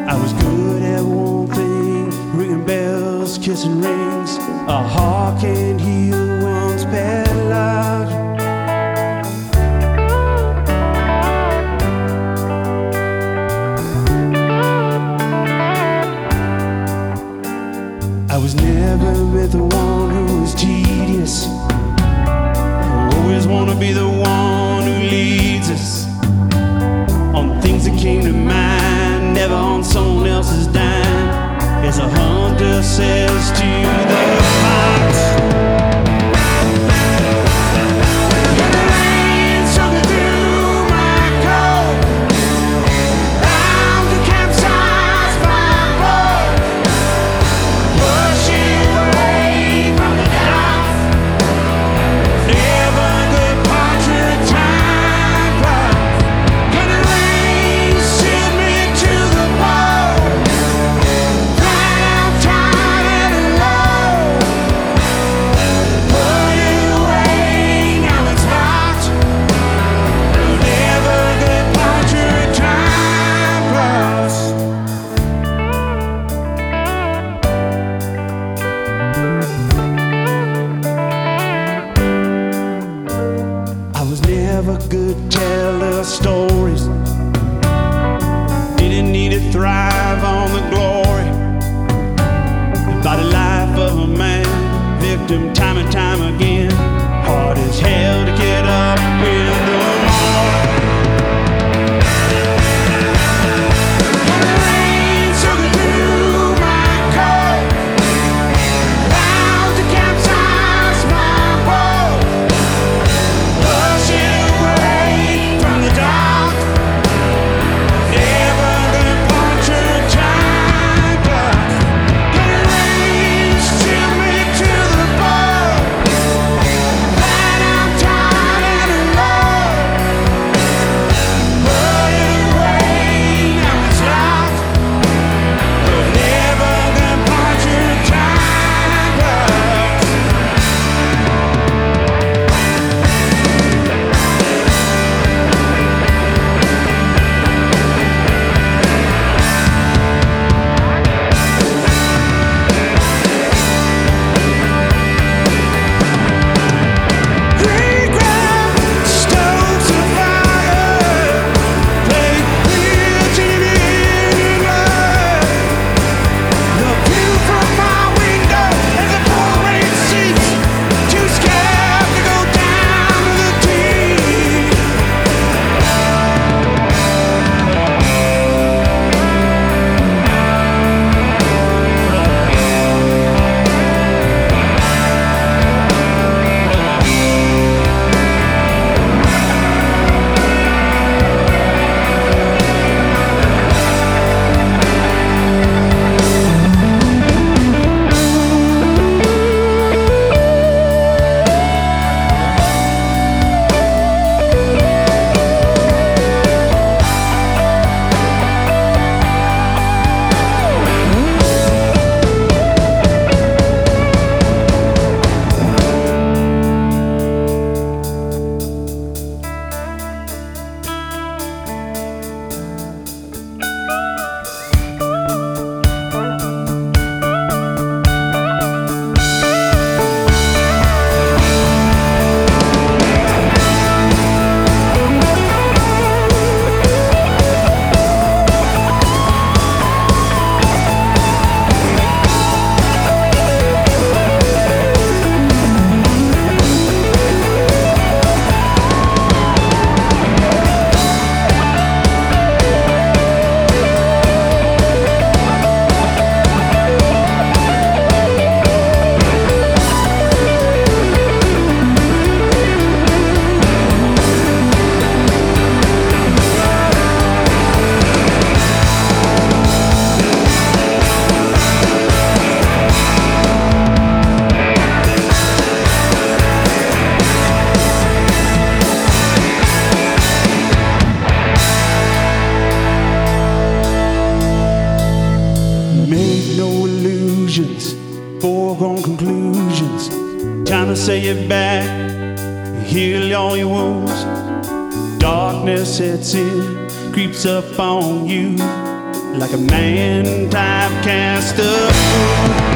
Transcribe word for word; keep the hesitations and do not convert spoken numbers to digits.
I was good at one thing, ringing bells, kissing rings. A heart can't heal once padlocked. I was never with the one who was tedious. I always wanna be the one who leads us on things that came to mind, never on someone else's dime. As a hunter says to the fox, never good teller of stories. Didn't need to thrive on the glory by the life of a man, victim time and time again. Hard as hell to get up in the morning. Foregone conclusions. Time to say it back, heal all your wounds. Darkness sets in, creeps up on you like a man typecast of fool.